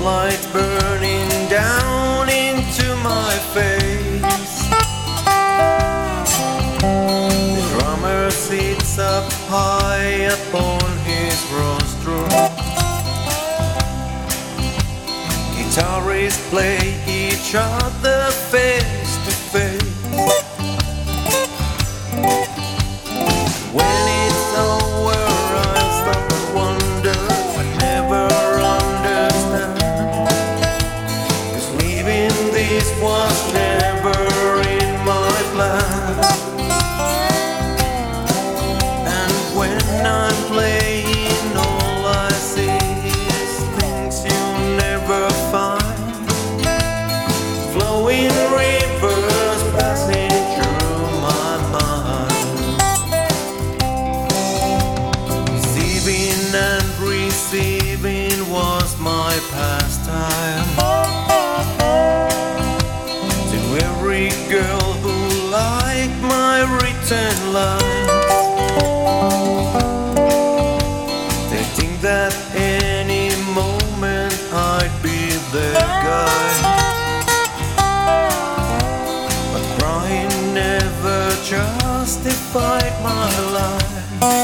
spotlight burning down into my face. The drummer sits up high upon his rostrum. Guitarists play each other face to face. When it's over, I stop and wonder. I never understand, 'cause leaving this was never in my plan. And when I'm playing, all I see is things you never find. Flowing rivers passing through my mind. Receiving and receiving was my pastime. To every girl who liked my written lines, they think that any moment I'd be their guy. But crying never justified my life.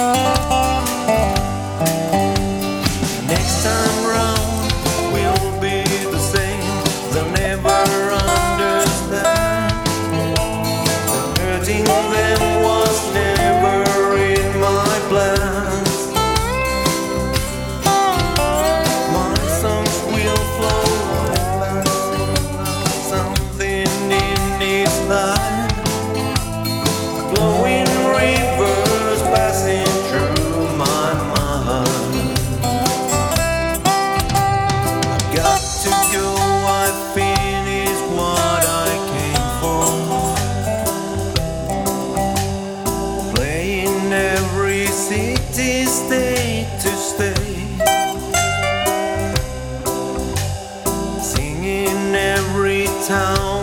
Next time round will be the same. They'll never understand that hurting them was never in my plans. My songs will flow like something in his life. Flowing rivers passing through my mind. I've got to go, I finished what I came for. Playing every city, state to state. Singing every town